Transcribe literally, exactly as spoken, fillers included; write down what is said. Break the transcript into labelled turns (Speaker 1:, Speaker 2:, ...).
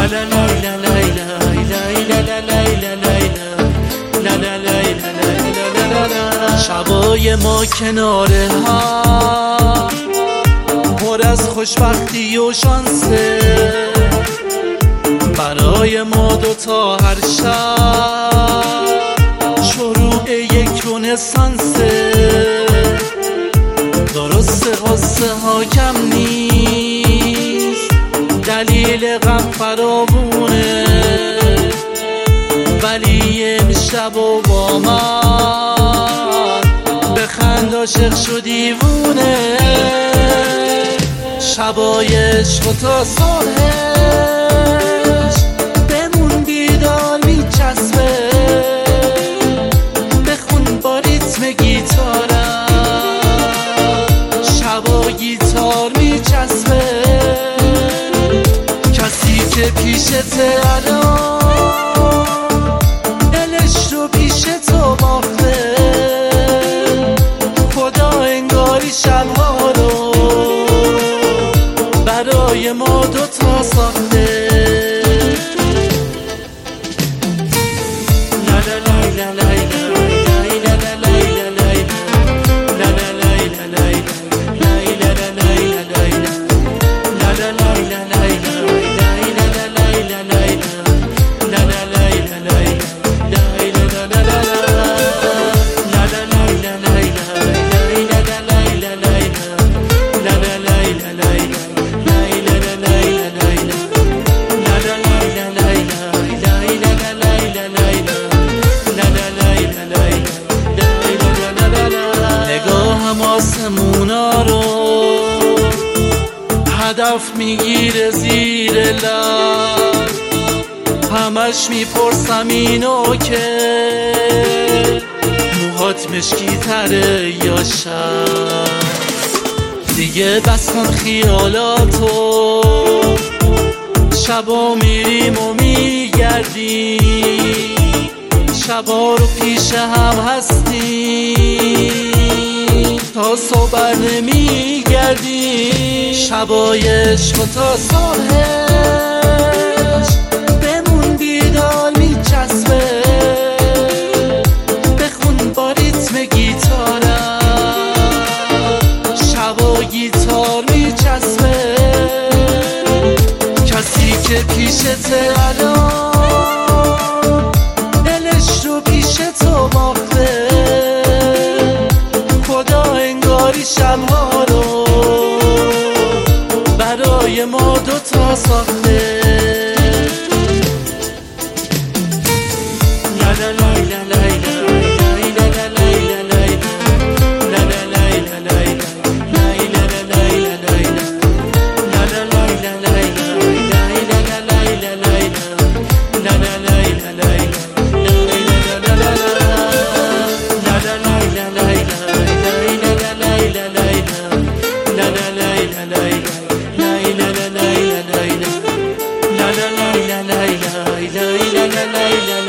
Speaker 1: شبای ما کناره هم پر از خوشبختی و شانسه، برای ما دوتا هر شب شروع یک رنسانسه. درسته قصه ها کم نیست، دلیل غم فراوونه، ولی امشب و با من بخند عاشق شو دیوونه. شبای عشق و تا صبحش بمون بیدار میچسبه، بخون با ریتم گیتارم شبا گیتار میچسبه. کسی که پیشته الان دلش رو پیش تو باخته، خدا انگاری شبها رو برای ما دوتا ساخته. لا لا لا لا لا آسمونا رو هدف میگیره زیر لب، همش میپرسم اینو که موهات مشکی تره یا شب. دیگه بس کن خیالاتو، شبا میریم و میگردیم، شبا رو پیش هم هستیم تا صبح نمی گردی. شبای عشق و تا صبحش بمون بیدار میچسبه، بخون با ریتم گیتارم شبا گیتار میچسبه. کسی که پیشته الان دلش رو پیش تو باخته، شبها رو برای ما دوتا ساخته. لا لا لا لا لا la la la la la la la la la la la la la la la